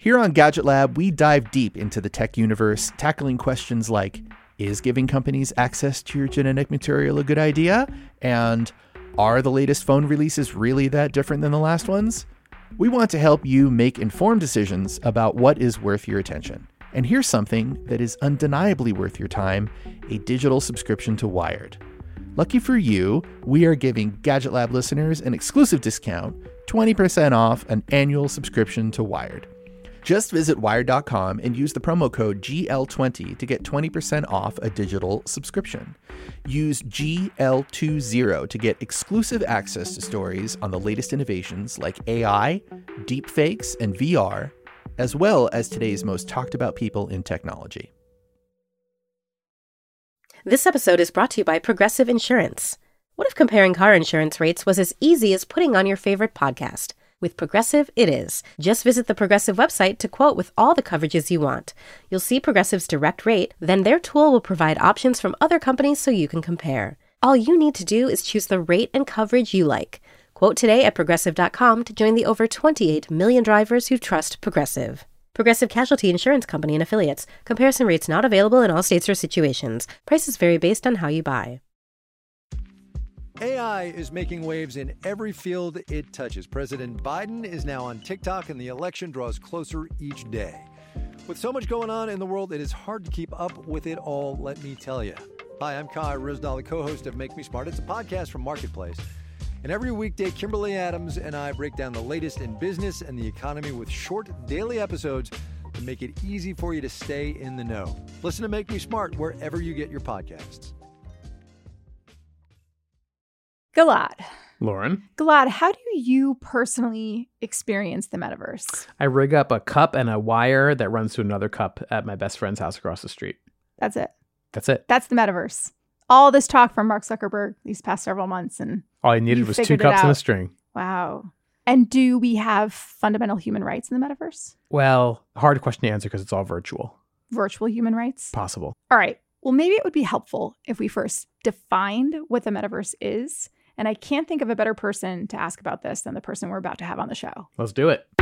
Here on Gadget Lab, we dive deep into the tech universe, tackling questions like, is giving companies access to your genetic material a good idea? And are the latest phone releases really that different than the last ones? We want to help you make informed decisions about what is worth your attention. And here's something that is undeniably worth your time, a digital subscription to Wired. Lucky for you, we are giving Gadget Lab listeners an exclusive discount, 20% off an annual subscription to Wired. Just visit wired.com and use the promo code GL20 to get 20% off a digital subscription. Use GL20 to get exclusive access to stories on the latest innovations like AI, deepfakes, and VR, as well as today's most talked about people in technology. This episode is brought to you by Progressive Insurance. What if comparing car insurance rates was as easy as putting on your favorite podcast? With Progressive, it is. Just visit the Progressive website to quote with all the coverages you want. You'll see Progressive's direct rate, then their tool will provide options from other companies so you can compare. All you need to do is choose the rate and coverage you like. Quote today at Progressive.com to join the over 28 million drivers who trust Progressive. Progressive Casualty Insurance Company and Affiliates. Comparison rates not available in all states or situations. Prices vary based on how you buy. AI is making waves in every field it touches. President Biden is now on TikTok, and the election draws closer each day. With so much going on in the world, it is hard to keep up with it all, let me tell you. Hi, I'm Kai Ryssdal, the co-host of Make Me Smart. It's a podcast from Marketplace. And every weekday, Kimberly Adams and I break down the latest in business and the economy with short daily episodes to make it easy for you to stay in the know. Listen to Make Me Smart wherever you get your podcasts. Gilad. Lauren. Gilad, how do you personally experience the metaverse? I rig up a cup and a wire that runs to another cup at my best friend's house across the street. That's it. That's it. That's the metaverse. All this talk from Mark Zuckerberg these past several months, and all I needed was 2 cups and a string. Wow. And do we have fundamental human rights in the metaverse? Well, hard question to answer because it's all virtual. Virtual human rights? Possible. All right. Well, maybe it would be helpful if we first defined what the metaverse is. And I can't think of a better person to ask about this than the person we're about to have on the show. Let's do it.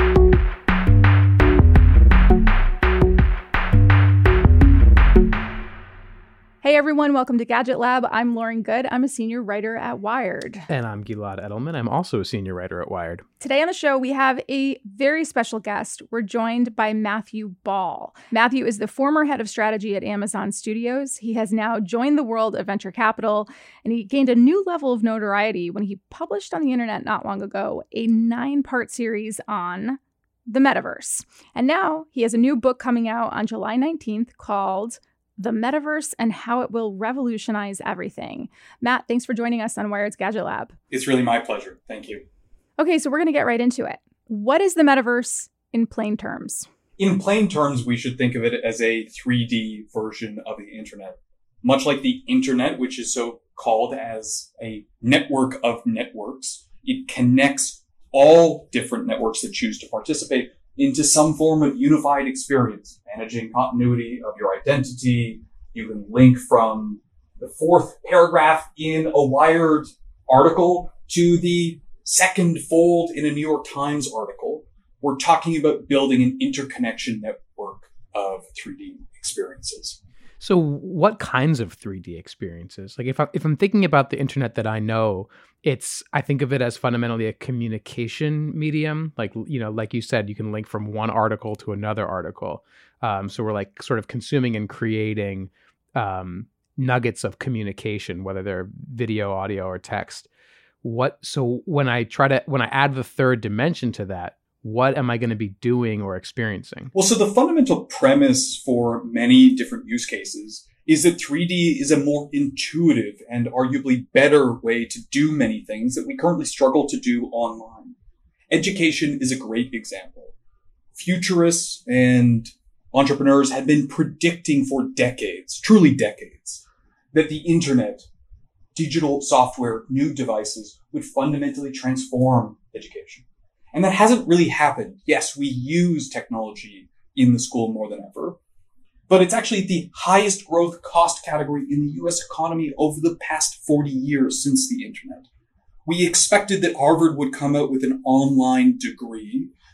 Hey everyone, welcome to Gadget Lab. I'm Lauren Good. I'm a senior writer at Wired. And I'm Gilad Edelman. I'm also a senior writer at Wired. Today on the show, we have a very special guest. We're joined by Matthew Ball. Matthew is the former head of strategy at Amazon Studios. He has now joined the world of venture capital, and he gained a new level of notoriety when he published on the internet not long ago a 9-part series on the metaverse. And now he has a new book coming out on July 19th called The Metaverse and How It Will Revolutionize Everything. Matt, thanks for joining us on Wired's Gadget Lab. It's really my pleasure. Thank you. Okay, so we're going to get right into it. What is the metaverse in plain terms? In plain terms, we should think of it as a 3D version of the internet. Much like the internet, which is so called as a network of networks, it connects all different networks that choose to participate into some form of unified experience, managing continuity of your identity. You can link from the 4th paragraph in a Wired article to the 2nd fold in a New York Times article. We're talking about building an interconnection network of 3D experiences. So what kinds of 3D experiences? Like if I'm thinking about the internet that I know, I think of it as fundamentally a communication medium. Like, like you said, you can link from one article to another article. So we're like sort of consuming and creating nuggets of communication, whether they're video, audio, or text. So when I add the 3rd dimension to that, what am I going to be doing or experiencing? Well, so the fundamental premise for many different use cases is that 3D is a more intuitive and arguably better way to do many things that we currently struggle to do online. Education is a great example. Futurists and entrepreneurs have been predicting for decades, truly decades, that the internet, digital software, new devices would fundamentally transform education. And that hasn't really happened. Yes, we use technology in the school more than ever, but it's actually the highest growth cost category in the US economy over the past 40 years since the internet. We expected that Harvard would come out with an online degree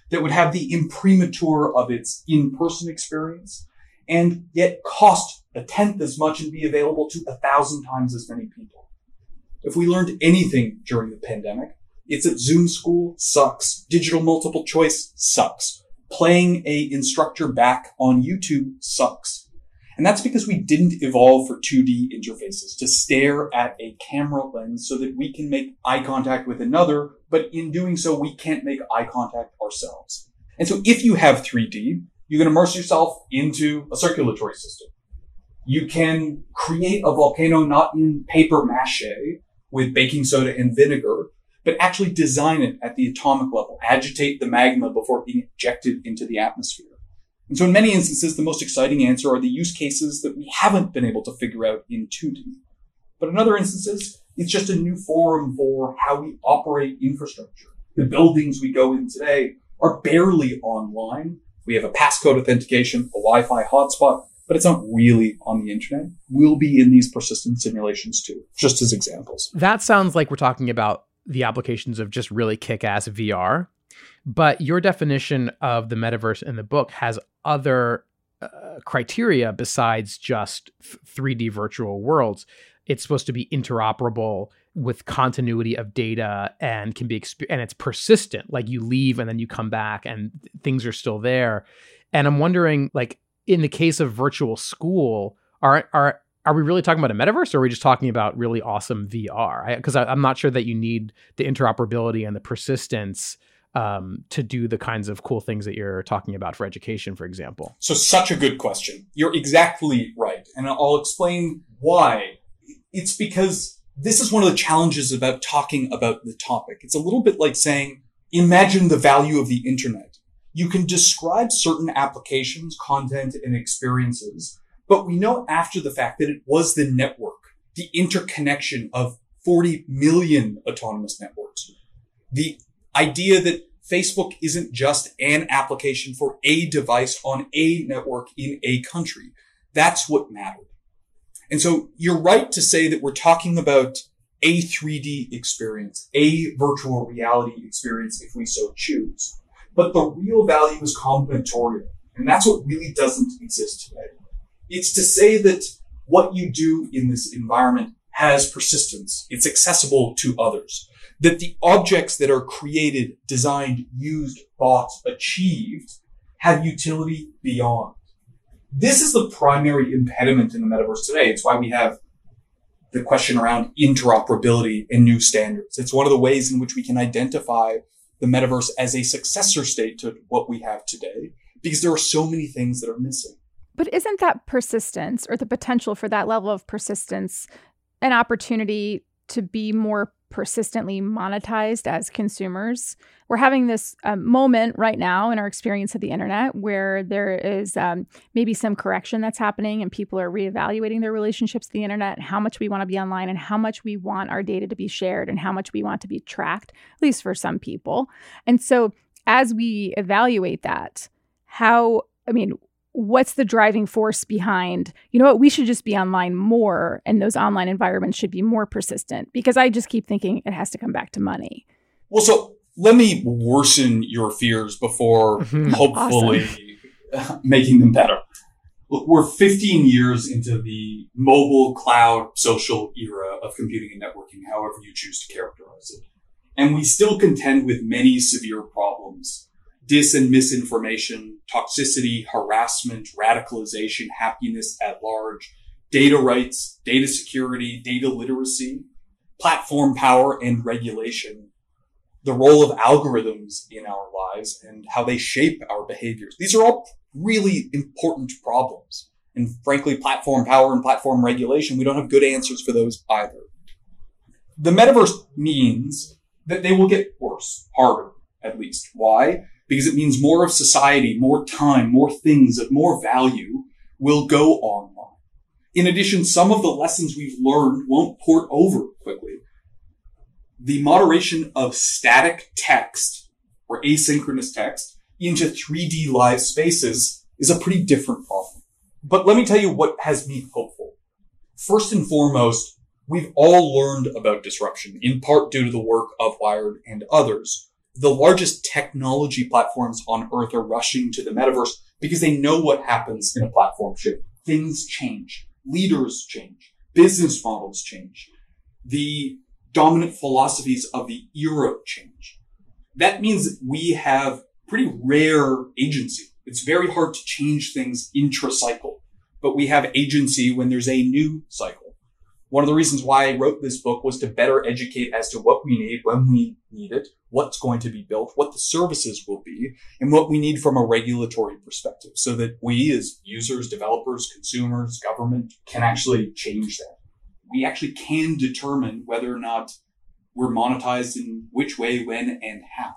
that would have the imprimatur of its in-person experience and yet cost a tenth as much and be available to 1,000 times as many people. If we learned anything during the pandemic, it's that Zoom school sucks. Digital multiple choice sucks. Playing a instructor back on YouTube sucks. And that's because we didn't evolve for 2D interfaces to stare at a camera lens so that we can make eye contact with another, but in doing so, we can't make eye contact ourselves. And so if you have 3D, you can immerse yourself into a circulatory system. You can create a volcano not in paper mache with baking soda and vinegar, but actually design it at the atomic level, agitate the magma before being ejected into the atmosphere. And so in many instances, the most exciting answer are the use cases that we haven't been able to figure out in 2D. But in other instances, it's just a new forum for how we operate infrastructure. The buildings we go in today are barely online. We have a passcode authentication, a Wi-Fi hotspot, but it's not really on the internet. We'll be in these persistent simulations too, just as examples. That sounds like we're talking about the applications of just really kick-ass VR. But your definition of the metaverse in the book has other criteria besides just 3D virtual worlds. It's supposed to be interoperable with continuity of data and can be and it's persistent. Like you leave and then you come back and things are still there. And I'm wondering, like in the case of virtual school, are we really talking about a metaverse, or are we just talking about really awesome VR? Because I'm not sure that you need the interoperability and the persistence to do the kinds of cool things that you're talking about for education, for example. So such a good question. You're exactly right. And I'll explain why. It's because this is one of the challenges about talking about the topic. It's a little bit like saying, imagine the value of the internet. You can describe certain applications, content, and experiences, but we know after the fact that it was the network, the interconnection of 40 million autonomous networks. The idea that Facebook isn't just an application for a device on a network in a country. That's what mattered. And so you're right to say that we're talking about a 3D experience, a virtual reality experience if we so choose. But the real value is combinatorial. And that's what really doesn't exist today. It's to say that what you do in this environment has persistence. It's accessible to others. That the objects that are created, designed, used, bought, achieved have utility beyond. This is the primary impediment in the metaverse today. It's why we have the question around interoperability and new standards. It's one of the ways in which we can identify the metaverse as a successor state to what we have today, because there are so many things that are missing. But isn't that persistence, or the potential for that level of persistence, an opportunity to be more persistently monetized as consumers? We're having this moment right now in our experience of the internet where there is maybe some correction that's happening and people are reevaluating their relationships to the internet, how much we want to be online and how much we want our data to be shared and how much we want to be tracked, at least for some people. And so as we evaluate that, what's the driving force behind, you know what, we should just be online more and those online environments should be more persistent? Because I just keep thinking it has to come back to money. Well, so let me worsen your fears before hopefully making them better. Look, we're 15 years into the mobile, cloud, social era of computing and networking, however you choose to characterize it. And we still contend with many severe problems. Dis and misinformation, toxicity, harassment, radicalization, happiness at large, data rights, data security, data literacy, platform power and regulation, the role of algorithms in our lives and how they shape our behaviors. These are all really important problems. And frankly, platform power and platform regulation, we don't have good answers for those either. The metaverse means that they will get worse, harder, at least. Why? Because it means more of society, more time, more things of more value will go online. In addition, some of the lessons we've learned won't port over quickly. The moderation of static text or asynchronous text into 3D live spaces is a pretty different problem. But let me tell you what has me hopeful. First and foremost, we've all learned about disruption, in part due to the work of Wired and others. the largest technology platforms on earth are rushing to the metaverse because they know what happens in a platform shift. Things change. Leaders change. Business models change. The dominant philosophies of the era change. That means that we have pretty rare agency. It's very hard to change things intra-cycle, but we have agency when there's a new cycle. One of the reasons why I wrote this book was to better educate as to what we need, when we need it, what's going to be built, what the services will be, and what we need from a regulatory perspective so that we as users, developers, consumers, government can actually change that. We actually can determine whether or not we're monetized in which way, when, and how.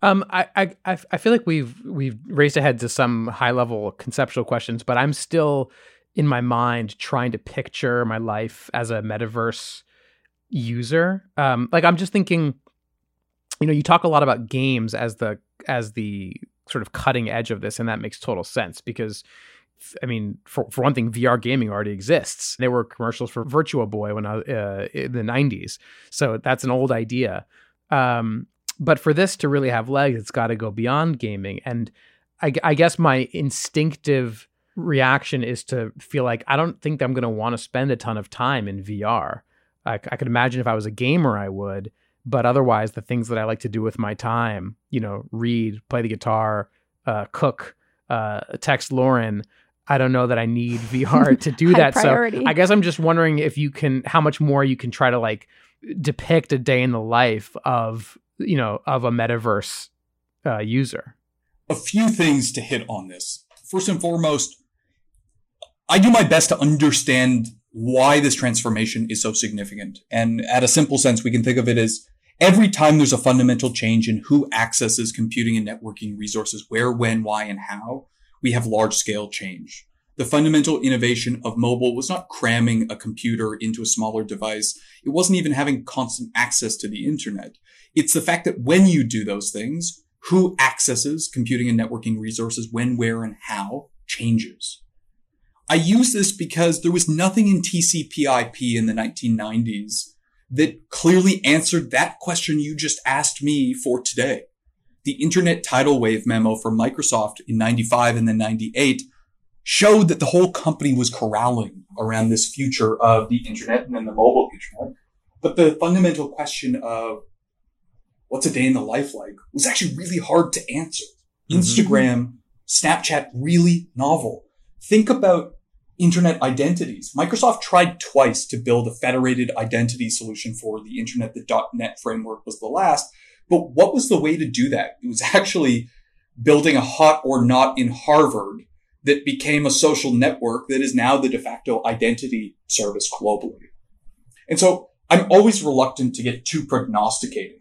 I feel like we've raced ahead to some high level conceptual questions, but I'm still in my mind trying to picture my life as a metaverse user. Like I'm just thinking, you talk a lot about games as the sort of cutting edge of this, and that makes total sense because, I mean, for one thing, VR gaming already exists. There were commercials for Virtua Boy when I was in the 90s, so that's an old idea. But for this to really have legs, it's got to go beyond gaming. And I guess my instinctive reaction is to feel like I don't think I'm going to want to spend a ton of time in VR. I could imagine if I was a gamer, I would. But otherwise, the things that I like to do with my time, read, play the guitar, cook, text Lauren, I don't know that I need VR to do that. Priority. So I guess I'm just wondering if how much more you can try to like depict a day in the life of a metaverse user. A few things to hit on this. First and foremost, I do my best to understand why this transformation is so significant. And at a simple sense, we can think of it as every time there's a fundamental change in who accesses computing and networking resources, where, when, why, and how, we have large-scale change. The fundamental innovation of mobile was not cramming a computer into a smaller device. It wasn't even having constant access to the internet. It's the fact that when you do those things, who accesses computing and networking resources, when, where, and how changes. I use this because there was nothing in TCP/IP in the 1990s that clearly answered that question you just asked me for today. The Internet Tidal Wave memo from Microsoft in 95 and then 98 showed that the whole company was corralling around this future of the internet and then the mobile internet. But the fundamental question of what's a day in the life like was actually really hard to answer. Instagram, Snapchat, really novel. Think about internet identities. Microsoft tried twice to build a federated identity solution for the internet. The .NET framework was the last. But what was the way to do that? It was actually building a hot or not in Harvard that became a social network that is now the de facto identity service globally. And so I'm always reluctant to get too prognosticating.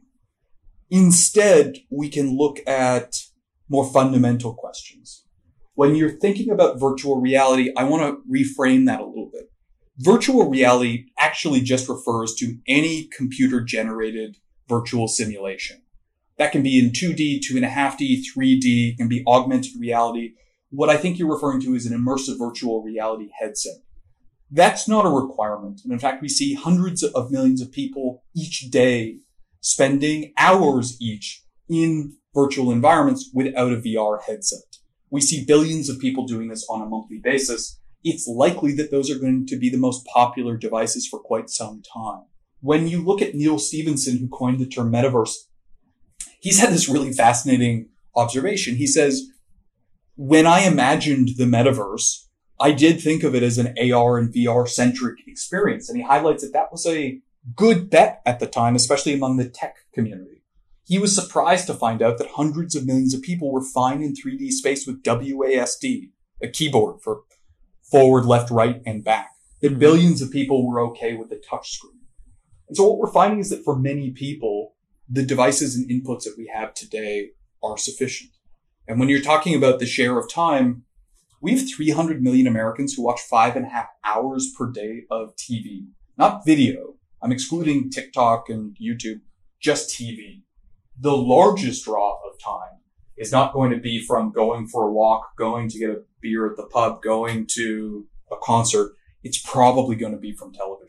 Instead, we can look at more fundamental questions. When you're thinking about virtual reality, I want to reframe that a little bit. Virtual reality actually just refers to any computer-generated virtual simulation. That can be in 2D, 2.5D, 3D, it can be augmented reality. What I think you're referring to is an immersive virtual reality headset. That's not a requirement. And in fact, we see hundreds of millions of people each day spending hours each in virtual environments without a VR headset. We see billions of people doing this on a monthly basis. It's likely that those are going to be the most popular devices for quite some time. When you look at Neil Stephenson, who coined the term metaverse, he's had this really fascinating observation. He says, when I imagined the metaverse, I did think of it as an AR and VR centric experience. And he highlights that was a good bet at the time, especially among the tech community. He was surprised to find out that hundreds of millions of people were fine in 3D space with WASD, a keyboard for forward, left, right, and back. That billions of people were okay with the touchscreen. And so what we're finding is that for many people, the devices and inputs that we have today are sufficient. And when you're talking about the share of time, we have 300 million Americans who watch 5.5 hours per day of TV, not video. I'm excluding TikTok and YouTube, just TV. The largest draw of time is not going to be from going for a walk, going to get a beer at the pub, going to a concert. It's probably going to be from television.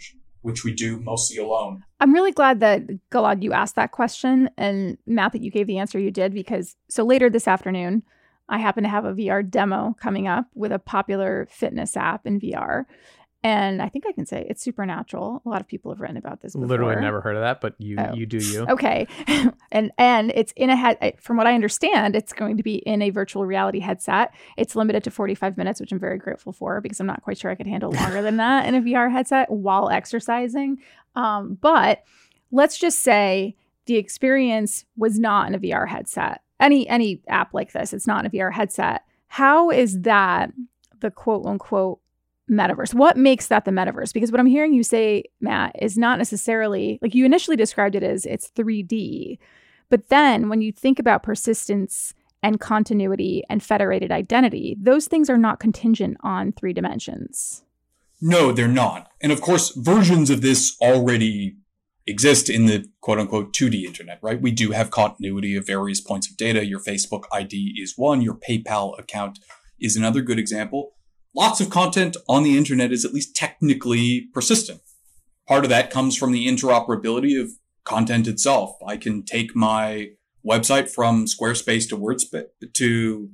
which we do mostly alone. I'm really glad that, Gilad, you asked that question, and Matt, that you gave the answer you did, because so later this afternoon, I happen to have a VR demo coming up with a popular fitness app in VR. And I think I can say it's Supernatural. A lot of people have written about this before. Literally never heard of that, but you do you. Okay. and it's in a head. From what I understand, it's going to be in a virtual reality headset. It's limited to 45 minutes, which I'm very grateful for because I'm not quite sure I could handle longer than that in a VR headset while exercising. But let's just say the experience was not in a VR headset. Any app like this, it's not in a VR headset. How is that the quote unquote metaverse? What makes that the metaverse? Because what I'm hearing you say, Matt, is not necessarily, like you initially described it as it's 3D. But then when you think about persistence and continuity and federated identity, those things are not contingent on 3 dimensions. No, they're not. And of course, versions of this already exist in the quote unquote 2D internet, right? We do have continuity of various points of data. Your Facebook ID is one, your PayPal account is another good example. Lots of content on the internet is at least technically persistent. Part of that comes from the interoperability of content itself. I can take my website from Squarespace to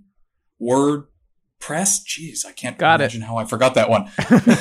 WordPress. Jeez, I can't imagine how I forgot that one.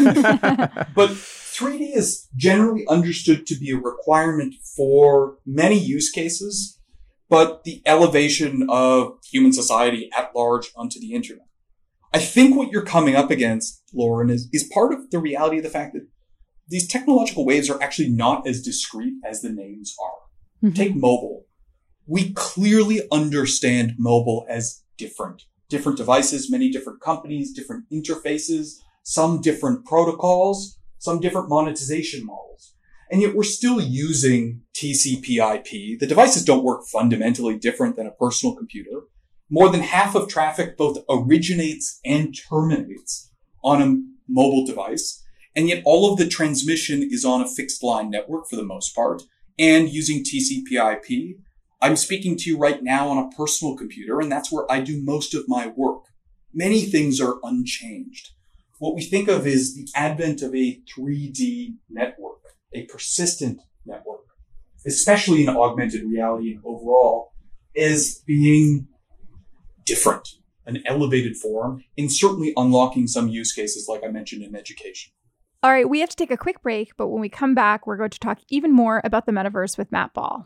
But 3D is generally understood to be a requirement for many use cases, but the elevation of human society at large onto the internet. I think what you're coming up against, Lauren, is part of the reality of the fact that these technological waves are actually not as discrete as the names are. Mm-hmm. Take mobile. We clearly understand mobile as different devices, many different companies, different interfaces, some different protocols, some different monetization models. And yet we're still using TCP/IP. The devices don't work fundamentally different than a personal computer. More than half of traffic both originates and terminates on a mobile device. And yet all of the transmission is on a fixed line network for the most part and using TCP/IP. I'm speaking to you right now on a personal computer, and that's where I do most of my work. Many things are unchanged. What we think of is the advent of a 3D network, a persistent network, especially in augmented reality and overall, as being different, an elevated form, and certainly unlocking some use cases like I mentioned in education. All right, we have to take a quick break, but when we come back, we're going to talk even more about the metaverse with Matt Ball.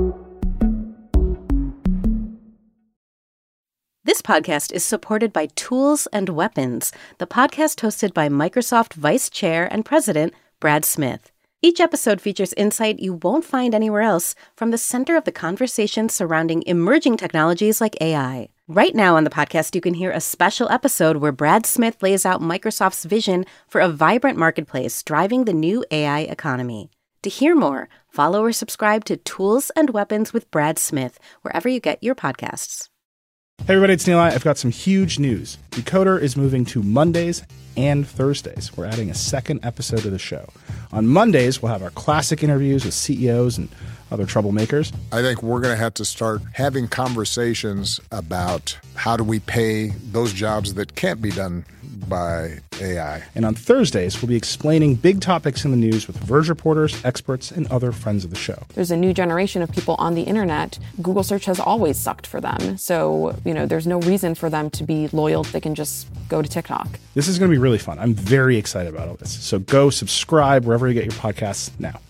This podcast is supported by Tools and Weapons, the podcast hosted by Microsoft Vice Chair and President Brad Smith. Each episode features insight you won't find anywhere else from the center of the conversation surrounding emerging technologies like AI. Right now on the podcast, you can hear a special episode where Brad Smith lays out Microsoft's vision for a vibrant marketplace driving the new AI economy. To hear more, follow or subscribe to Tools and Weapons with Brad Smith, wherever you get your podcasts. Hey everybody, it's Neil. I've got some huge news. Decoder is moving to Mondays and Thursdays. We're adding a second episode to the show. On Mondays, we'll have our classic interviews with CEOs and other troublemakers. I think we're going to have to start having conversations about how do we pay those jobs that can't be done by AI. And on Thursdays, we'll be explaining big topics in the news with Verge reporters, experts, and other friends of the show. There's a new generation of people on the internet. Google search has always sucked for them. So, there's no reason for them to be loyal. They can just go to TikTok. This is going to be really fun. I'm very excited about all this. So go subscribe wherever you get your podcasts now.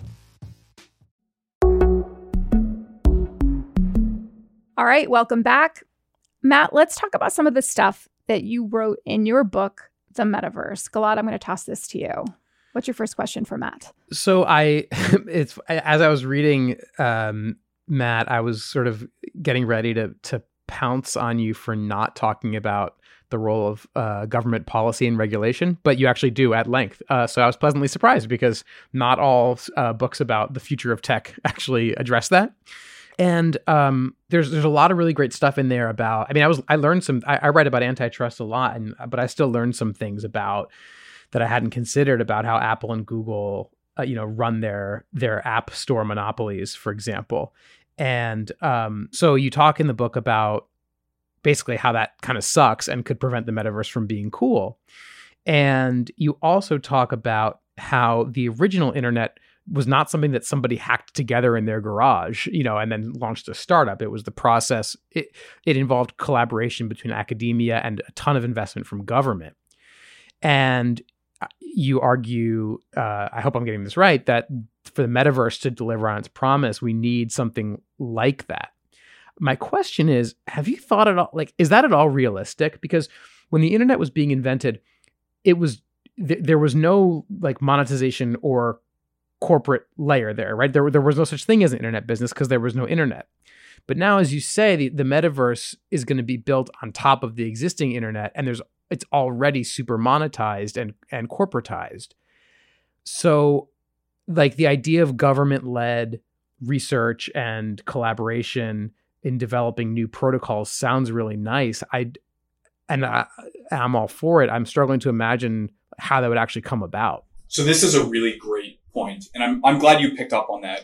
All right, welcome back. Matt, let's talk about some of the stuff that you wrote in your book, The Metaverse. Gilad, I'm going to toss this to you. What's your first question for Matt? So as I was reading, Matt, I was sort of getting ready to pounce on you for not talking about the role of government policy and regulation, but you actually do at length. So I was pleasantly surprised because not all books about the future of tech actually address that. And there's a lot of really great stuff in there about, I learned some, I write about antitrust a lot, but I still learned some things about that I hadn't considered about how Apple and Google, run their app store monopolies, for example. And so you talk in the book about basically how that kind of sucks and could prevent the metaverse from being cool. And you also talk about how the original internet was not something that somebody hacked together in their garage, and then launched a startup. It was the process. It involved collaboration between academia and a ton of investment from government. And you argue, I hope I'm getting this right, that for the metaverse to deliver on its promise, we need something like that. My question is, have you thought at all, is that at all realistic? Because when the internet was being invented, there was no monetization or corporate layer there, right? There was no such thing as an internet business because there was no internet. But now, as you say, the metaverse is going to be built on top of the existing internet, and it's already super monetized and corporatized. So the idea of government-led research and collaboration in developing new protocols sounds really nice. I'm all for it. I'm struggling to imagine how that would actually come about. So this is a really great point, and I'm glad you picked up on that.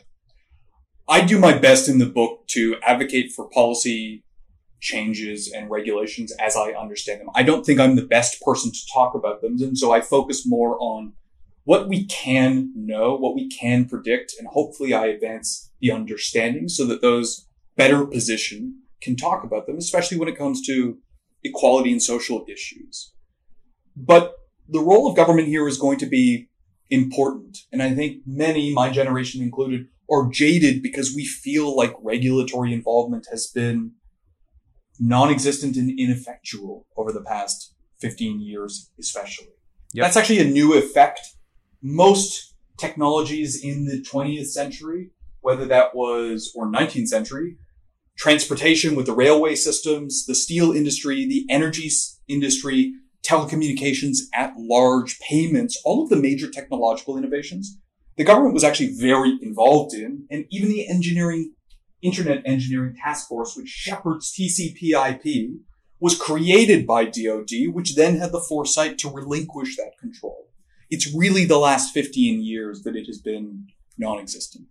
I do my best in the book to advocate for policy changes and regulations as I understand them. I don't think I'm the best person to talk about them, and so I focus more on what we can know, what we can predict, and hopefully I advance the understanding so that those better positioned can talk about them, especially when it comes to equality and social issues. But the role of government here is going to be important. And I think many, my generation included, are jaded because we feel like regulatory involvement has been non-existent and ineffectual over the past 15 years, especially. Yep. That's actually a new effect. Most technologies in the 20th century, whether that was, or 19th century, transportation with the railway systems, the steel industry, the energy industry, telecommunications at large, payments, all of the major technological innovations, the government was actually very involved in, and even the Internet Engineering Task Force, which shepherds TCP/IP, was created by DoD, which then had the foresight to relinquish that control. It's really the last 15 years that it has been non-existent.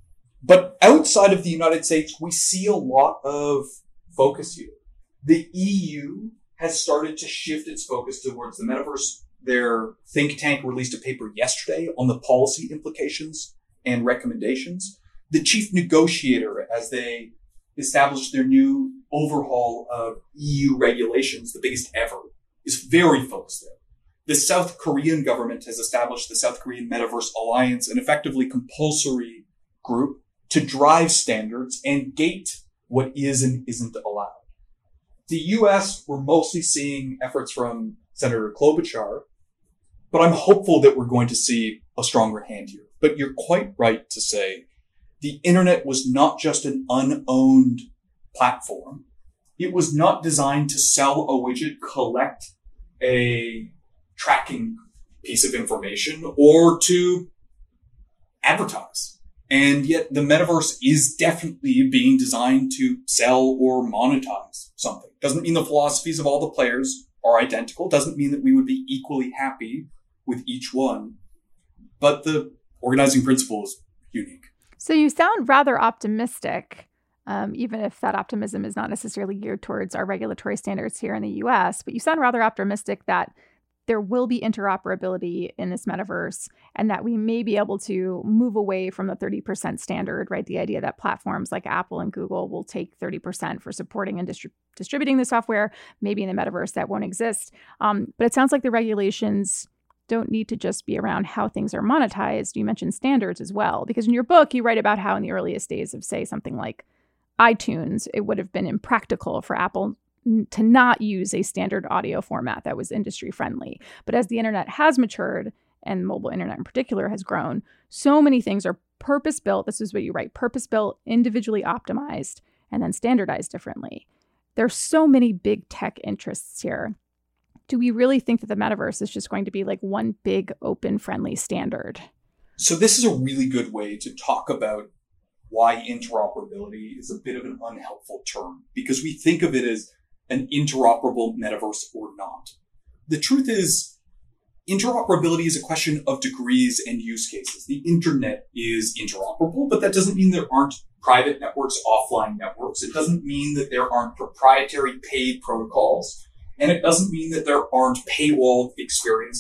But outside of the United States, we see a lot of focus here. The EU has started to shift its focus towards the metaverse. Their think tank released a paper yesterday on the policy implications and recommendations. The chief negotiator, as they established their new overhaul of EU regulations, the biggest ever, is very focused there. The South Korean government has established the South Korean Metaverse Alliance, an effectively compulsory group to drive standards and gate what is and isn't allowed. The US, we're mostly seeing efforts from Senator Klobuchar, but I'm hopeful that we're going to see a stronger hand here. But you're quite right to say the internet was not just an unowned platform. It was not designed to sell a widget, collect a tracking piece of information, or to advertise. And yet the metaverse is definitely being designed to sell or monetize something. Doesn't mean the philosophies of all the players are identical. Doesn't mean that we would be equally happy with each one. But the organizing principle is unique. So you sound rather optimistic, even if that optimism is not necessarily geared towards our regulatory standards here in the US, but you sound rather optimistic that there will be interoperability in this metaverse and that we may be able to move away from the 30% standard, right? The idea that platforms like Apple and Google will take 30% for supporting and distributing the software. Maybe in the metaverse that won't exist. But it sounds like the regulations don't need to just be around how things are monetized. You mentioned standards as well, because in your book, you write about how in the earliest days of, say, something like iTunes, it would have been impractical for Apple to not use a standard audio format that was industry friendly. But as the internet has matured, and mobile internet in particular has grown, so many things are purpose-built. This is what you write, purpose-built, individually optimized, and then standardized differently. There's so many big tech interests here. Do we really think that the metaverse is just going to be like one big open friendly standard? So this is a really good way to talk about why interoperability is a bit of an unhelpful term, because we think of it as an interoperable metaverse or not. The truth is, interoperability is a question of degrees and use cases. The internet is interoperable, but that doesn't mean there aren't private networks, offline networks. It doesn't mean that there aren't proprietary paid protocols. And it doesn't mean that there aren't paywalled experiences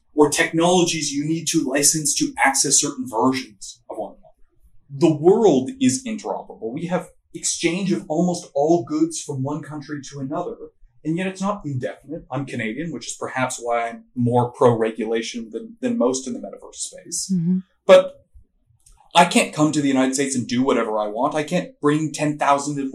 or technologies you need to license to access certain versions of one another. The world is interoperable. We have exchange of almost all goods from one country to another, and yet it's not indefinite. I'm Canadian, which is perhaps why I'm more pro-regulation than most in the metaverse space. Mm-hmm. But I can't come to the United States and do whatever I want. I can't bring $10,001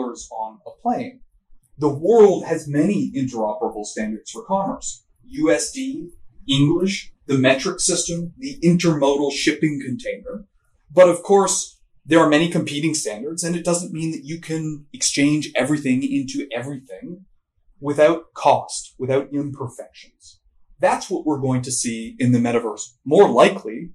on a plane. The world has many interoperable standards for commerce. USD, English, the metric system, the intermodal shipping container. But of course, there are many competing standards, and it doesn't mean that you can exchange everything into everything without cost, without imperfections. That's what we're going to see in the metaverse. More likely,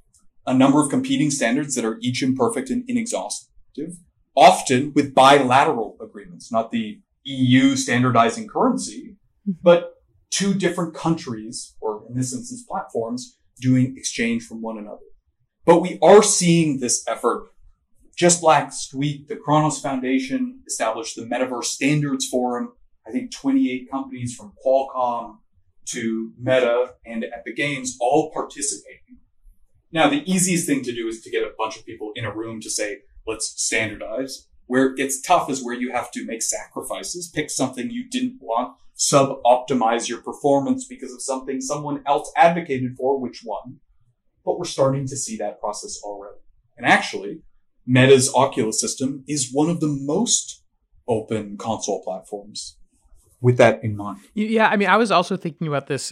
a number of competing standards that are each imperfect and inexhaustive, often with bilateral agreements, not the EU standardizing currency, but two different countries, or in this instance, platforms, doing exchange from one another. But we are seeing this effort. Just last week, the Kronos Foundation established the Metaverse Standards Forum. I think 28 companies from Qualcomm to Meta and Epic Games all participating. Now, the easiest thing to do is to get a bunch of people in a room to say, let's standardize. Where it's tough is where you have to make sacrifices, pick something you didn't want, sub-optimize your performance because of something someone else advocated for, which one. But we're starting to see that process already. And actually, Meta's Oculus system is one of the most open console platforms. With that in mind. Yeah, I mean, I was also thinking about this.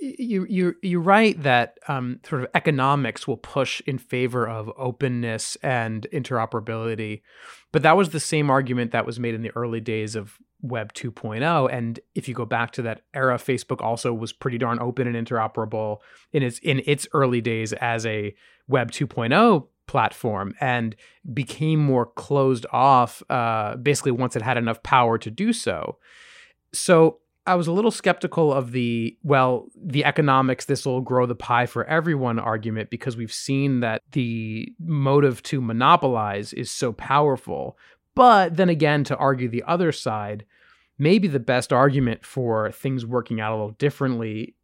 You're right that sort of economics will push in favor of openness and interoperability, but that was the same argument that was made in the early days of Web 2.0. And if you go back to that era, Facebook also was pretty darn open and interoperable in its early days as a Web 2.0 platform, and became more closed off basically once it had enough power to do so. So I was a little skeptical of the economics, this will grow the pie for everyone argument, because we've seen that the motive to monopolize is so powerful. But then again, to argue the other side, maybe the best argument for things working out a little differently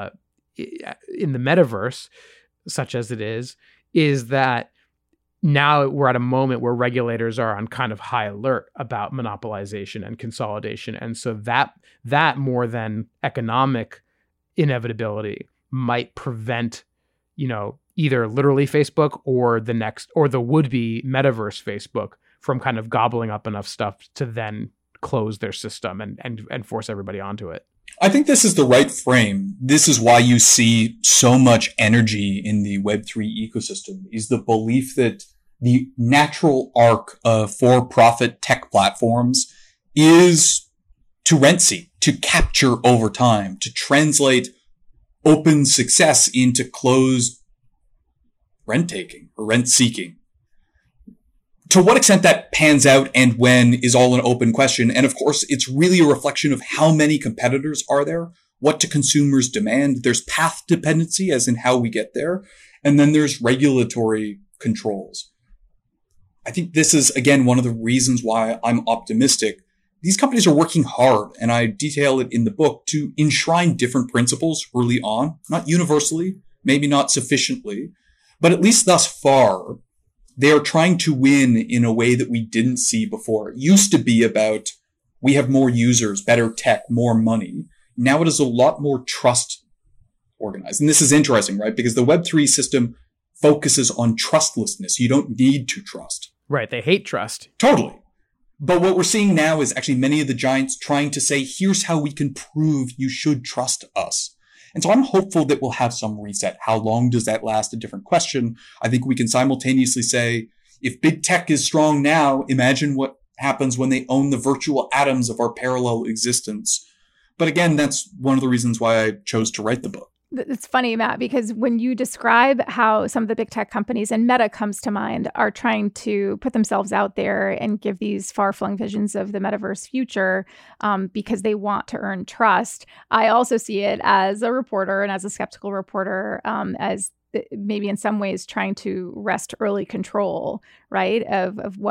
in the metaverse, such as it is that now we're at a moment where regulators are on kind of high alert about monopolization and consolidation. And so that more than economic inevitability might prevent, either literally Facebook or the would-be metaverse Facebook from kind of gobbling up enough stuff to then close their system and force everybody onto it. I think this is the right frame. This is why you see so much energy in the Web3 ecosystem, is the belief that the natural arc of for-profit tech platforms is to rent seek, to capture over time, to translate open success into closed rent taking or rent seeking. To what extent that pans out and when is all an open question. And of course, it's really a reflection of how many competitors are there, what do consumers demand. There's path dependency, as in how we get there. And then there's regulatory controls. I think this is, again, one of the reasons why I'm optimistic. These companies are working hard, and I detail it in the book, to enshrine different principles early on, not universally, maybe not sufficiently, but at least thus far, they are trying to win in a way that we didn't see before. It used to be about, we have more users, better tech, more money. Now it is a lot more trust organized. And this is interesting, right? Because the Web3 system focuses on trustlessness. You don't need to trust. Right. They hate trust. Totally. But what we're seeing now is actually many of the giants trying to say, here's how we can prove you should trust us. And so I'm hopeful that we'll have some reset. How long does that last? A different question. I think we can simultaneously say, if big tech is strong now, imagine what happens when they own the virtual atoms of our parallel existence. But again, that's one of the reasons why I chose to write the book. It's funny, Matt, because when you describe how some of the big tech companies, and Meta comes to mind, are trying to put themselves out there and give these far-flung visions of the metaverse future because they want to earn trust, I also see it as a reporter and as a skeptical reporter as maybe in some ways trying to wrest early control, right, of what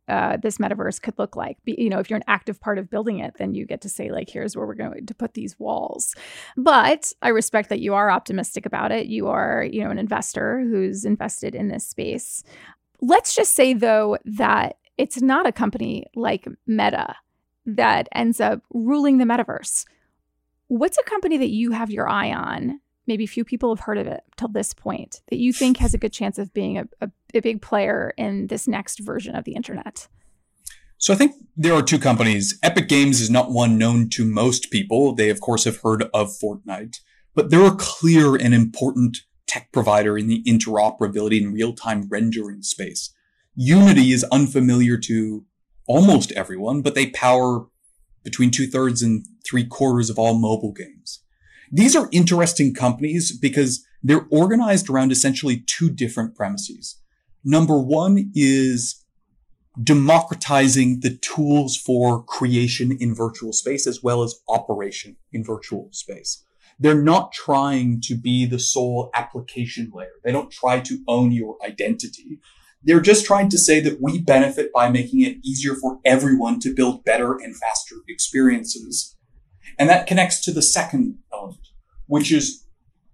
this metaverse could look like. If you're an active part of building it, then you get to say, like, here's where we're going to put these walls. But I respect that you are optimistic about it. You are, an investor who's invested in this space. Let's just say, though, that it's not a company like Meta that ends up ruling the metaverse. What's a company that you have your eye on? Maybe few people have heard of it till this point, that you think has a good chance of being a big player in this next version of the internet? So I think there are two companies. Epic Games is not one known to most people. They, of course, have heard of Fortnite, but they're a clear and important tech provider in the interoperability and real-time rendering space. Unity is unfamiliar to almost everyone, but they power between 2/3 and 3/4 of all mobile games. These are interesting companies because they're organized around essentially two different premises. Number one is democratizing the tools for creation in virtual space as well as operation in virtual space. They're not trying to be the sole application layer. They don't try to own your identity. They're just trying to say that we benefit by making it easier for everyone to build better and faster experiences. And that connects to the second element, which is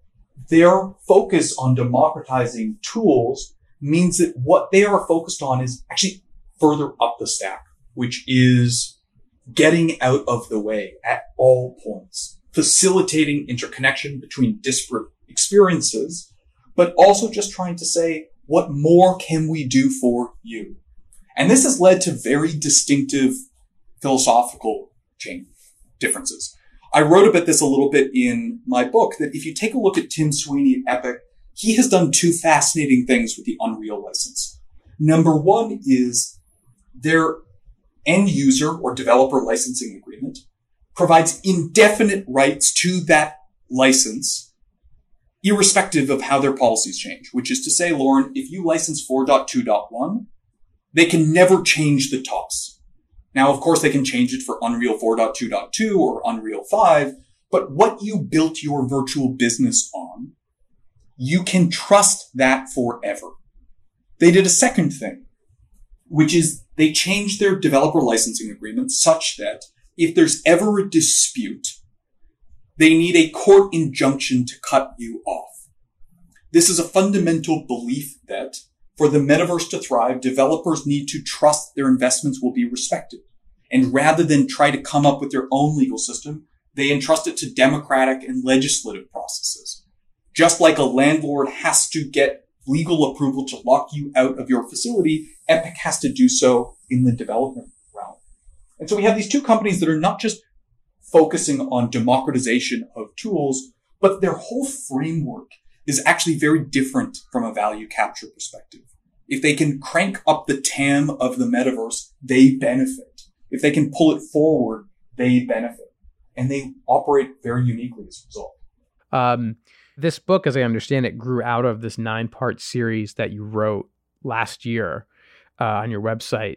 their focus on democratizing tools means that what they are focused on is actually further up the stack, which is getting out of the way at all points, facilitating interconnection between disparate experiences, but also just trying to say, what more can we do for you? And this has led to very distinctive philosophical differences. I wrote about this a little bit in my book, that if you take a look at Tim Sweeney at Epic, he has done two fascinating things with the Unreal license. Number one is their end user or developer licensing agreement provides indefinite rights to that license, irrespective of how their policies change, which is to say, Lauren, if you license 4.2.1, they can never change the TOS. Now, of course, they can change it for Unreal 4.2.2 or Unreal 5, but what you built your virtual business on, you can trust that forever. They did a second thing, which is they changed their developer licensing agreement such that if there's ever a dispute, they need a court injunction to cut you off. This is a fundamental belief that for the metaverse to thrive, developers need to trust their investments will be respected. And rather than try to come up with their own legal system, they entrust it to democratic and legislative processes. Just like a landlord has to get legal approval to lock you out of your facility, Epic has to do so in the development realm. And so we have these two companies that are not just focusing on democratization of tools, but their whole framework is actually very different from a value capture perspective. If they can crank up the TAM of the metaverse, they benefit. If they can pull it forward, they benefit. And they operate very uniquely as a result. This book, as I understand it, grew out of this 9-part series that you wrote last year on your website.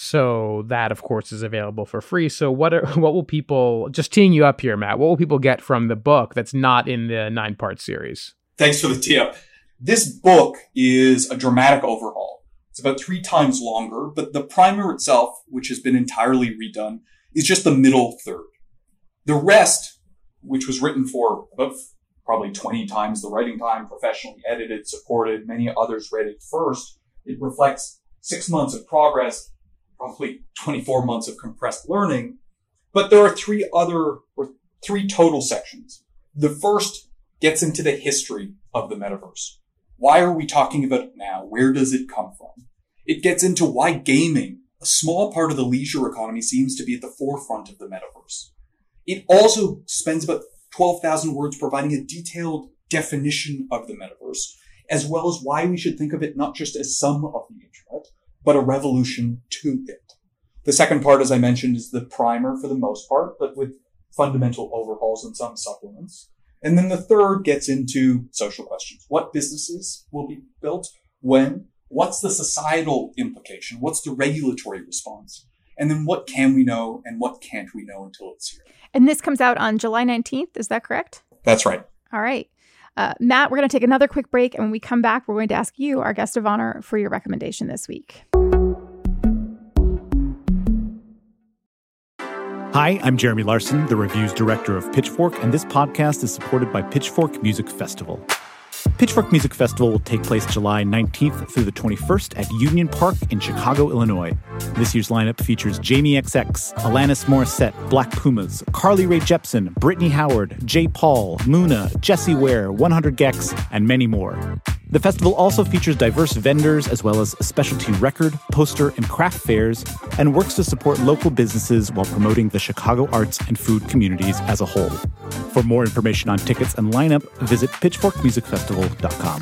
So that, of course, is available for free. So what will people, just teeing you up here, Matt, what will people get from the book that's not in the 9-part series? Thanks for the tee up. This book is a dramatic overhaul. It's about 3 times longer, but the primer itself, which has been entirely redone, is just the middle third. The rest, which was written for about probably 20 times the writing time, professionally edited, supported, many others read it first, it reflects 6 months of progress, probably 24 months of compressed learning. But there are 3 total sections. The first gets into the history of the metaverse. Why are we talking about it now? Where does it come from? It gets into why gaming, a small part of the leisure economy, seems to be at the forefront of the metaverse. It also spends about 12,000 words providing a detailed definition of the metaverse, as well as why we should think of it not just as some of the internet, but a revolution to it. The second part, as I mentioned, is the primer for the most part, but with fundamental overhauls and some supplements. And then the third gets into social questions. What businesses will be built? When? What's the societal implication? What's the regulatory response? And then what can we know and what can't we know until it's here? And this comes out on July 19th. Is that correct? That's right. All right. Matt, we're going to take another quick break. And when we come back, we're going to ask you, our guest of honor, for your recommendation this week. Hi, I'm Jeremy Larson, the reviews director of Pitchfork, and this podcast is supported by Pitchfork Music Festival. Pitchfork Music Festival will take place July 19th through the 21st at Union Park in Chicago, Illinois. This year's lineup features Jamie XX, Alanis Morissette, Black Pumas, Carly Rae Jepsen, Brittany Howard, J. Paul, Muna, Jessie Ware, 100 Gex, and many more. The festival also features diverse vendors as well as specialty record, poster, and craft fairs, and works to support local businesses while promoting the Chicago arts and food communities as a whole. For more information on tickets and lineup, visit pitchforkmusicfestival.com.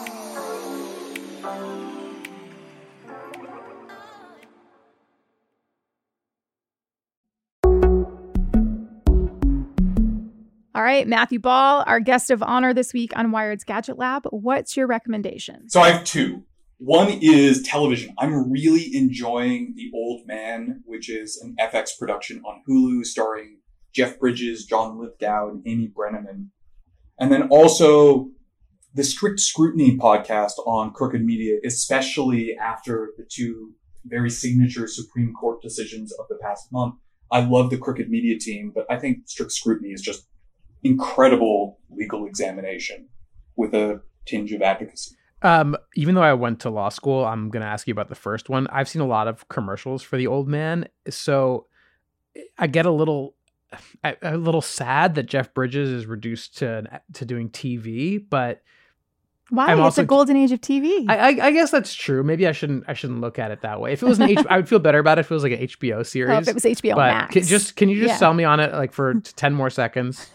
All right, Matthew Ball, our guest of honor this week on Wired's Gadget Lab. What's your recommendation? So I have two. One is television. I'm really enjoying The Old Man, which is an FX production on Hulu starring Jeff Bridges, John Lithgow, and Amy Brenneman. And then also the Strict Scrutiny podcast on Crooked Media, especially after the two very signature Supreme Court decisions of the past month. I love the Crooked Media team, but I think Strict Scrutiny is just incredible legal examination with a tinge of advocacy. Even though I went to law school, I'm going to ask you about the first one. I've seen a lot of commercials for The Old Man, so I get a little sad that Jeff Bridges is reduced to doing TV, but why? It's a golden age of TV. I guess that's true. Maybe I shouldn't look at it that way. If it was I would feel better about it if it was like an HBO series. Oh, if it was HBO Max. Can you just sell me on it like for 10 more seconds?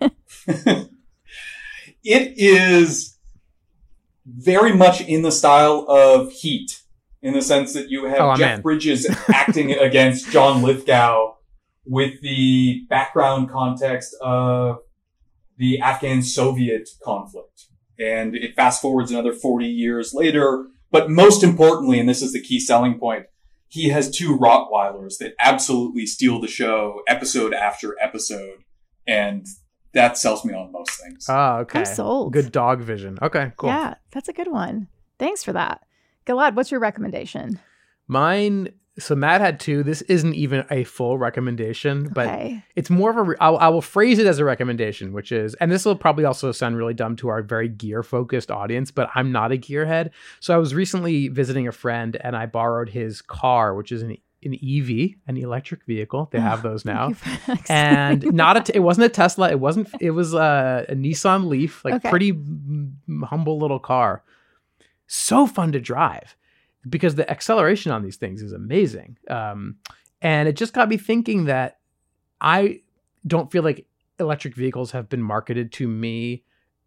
It is very much in the style of Heat, in the sense that you have Jeff Bridges acting against John Lithgow with the background context of the Afghan-Soviet conflict. And it fast forwards another 40 years later. But most importantly, and this is the key selling point, he has two Rottweilers that absolutely steal the show episode after episode. And that sells me on most things. Oh, okay. I'm sold. Good dog vision. Okay, cool. Yeah, that's a good one. Thanks for that. Gilad, what's your recommendation? Mine... So Matt had two. This isn't even a full recommendation, but it's more of I will phrase it as a recommendation, which is, and this will probably also sound really dumb to our very gear-focused audience, but I'm not a gearhead. So I was recently visiting a friend and I borrowed his car, which is an EV, an electric vehicle. They have those now. And it wasn't a Tesla. It was a Nissan Leaf, pretty humble little car. So fun to drive, because the acceleration on these things is amazing. And it just got me thinking that I don't feel like electric vehicles have been marketed to me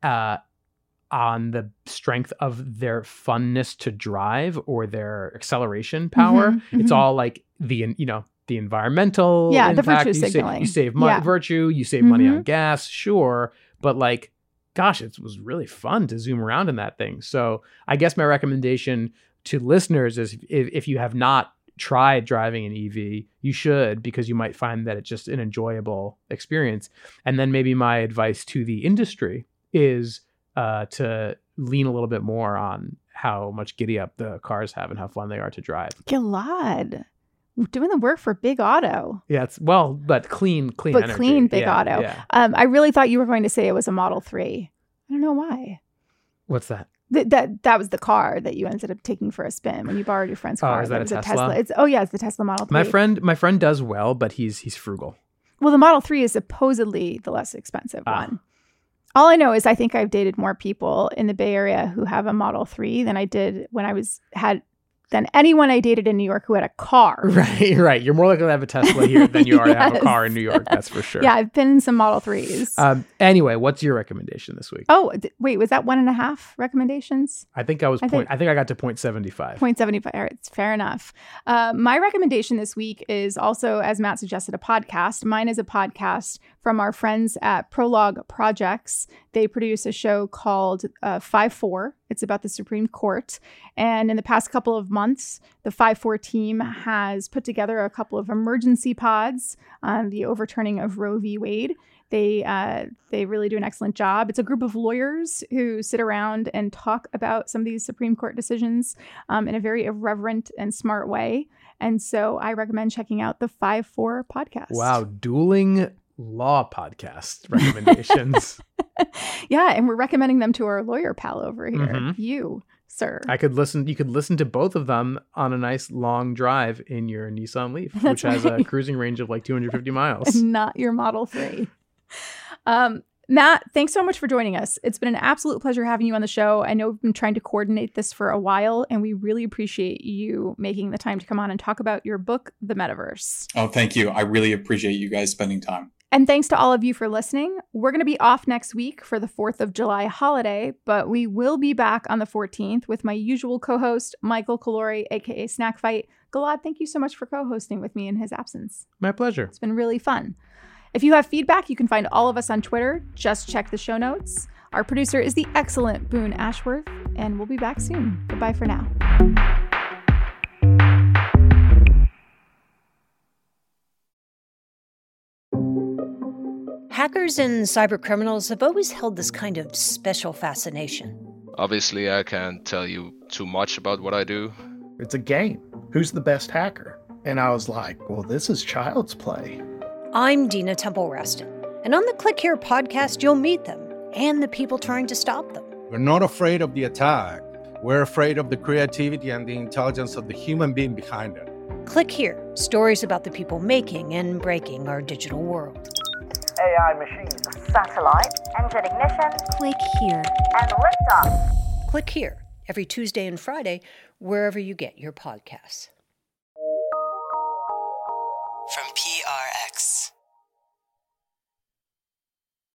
on the strength of their funness to drive or their acceleration power. Mm-hmm. It's all like the environmental impact. The virtue signaling. You save money, virtue, you save money on gas, sure. But like, gosh, it was really fun to zoom around in that thing. So I guess my recommendation to listeners is if you have not tried driving an EV, you should, because you might find that it's just an enjoyable experience. And then maybe my advice to the industry is to lean a little bit more on how much giddy up the cars have and how fun they are to drive. Gilad, doing the work for Big Auto. Yeah, but clean energy. Clean Big Auto. Yeah. I really thought you were going to say it was a Model 3. I don't know why. What's that? That was the car that you ended up taking for a spin when you borrowed your friend's car. Oh, is that was a Tesla? It's the Tesla Model 3. My friend does well, but he's frugal. Well, the Model 3 is supposedly the less expensive one. All I know is I think I've dated more people in the Bay Area who have a Model 3 than I did than anyone I dated in New York who had a car. Right. You're more likely to have a Tesla here than you are to have a car in New York. That's for sure. Yeah, I've been in some Model 3s. Anyway, what's your recommendation this week? Oh, wait, was that 1.5 recommendations? I think I think I got to 0.75. 0.75. All right, fair enough. My recommendation this week is also, as Matt suggested, a podcast. Mine is a podcast from our friends at Prologue Projects. They produce a show called 5-4. It's about the Supreme Court. And in the past couple of months, the 5-4 team has put together a couple of emergency pods on the overturning of Roe v. Wade. They really do an excellent job. It's a group of lawyers who sit around and talk about some of these Supreme Court decisions in a very irreverent and smart way. And so I recommend checking out the 5-4 podcast. Wow, dueling law podcast recommendations. Yeah, and we're recommending them to our lawyer pal over here, you, sir. You could listen to both of them on a nice long drive in your Nissan Leaf, which has a cruising range of like 250 miles. Not your Model 3. Matt, thanks so much for joining us. It's been an absolute pleasure having you on the show. I know we've been trying to coordinate this for a while, and we really appreciate you making the time to come on and talk about your book, The Metaverse. Oh, thank you. I really appreciate you guys spending time. And thanks to all of you for listening. We're going to be off next week for the 4th of July holiday, but we will be back on the 14th with my usual co-host, Michael Calore, aka Snack Fight. Gilad, thank you so much for co-hosting with me in his absence. My pleasure. It's been really fun. If you have feedback, you can find all of us on Twitter. Just check the show notes. Our producer is the excellent Boone Ashworth, and we'll be back soon. Goodbye for now. Hackers and cybercriminals have always held this kind of special fascination. Obviously, I can't tell you too much about what I do. It's a game. Who's the best hacker? And I was like, well, this is child's play. I'm Dina Temple-Raston, and on the Click Here podcast, you'll meet them and the people trying to stop them. We're not afraid of the attack. We're afraid of the creativity and the intelligence of the human being behind it. Click Here, stories about the people making and breaking our digital world. AI machines, satellite, engine ignition, Click Here, and liftoff. Click Here, every Tuesday and Friday, wherever you get your podcasts. From PRX.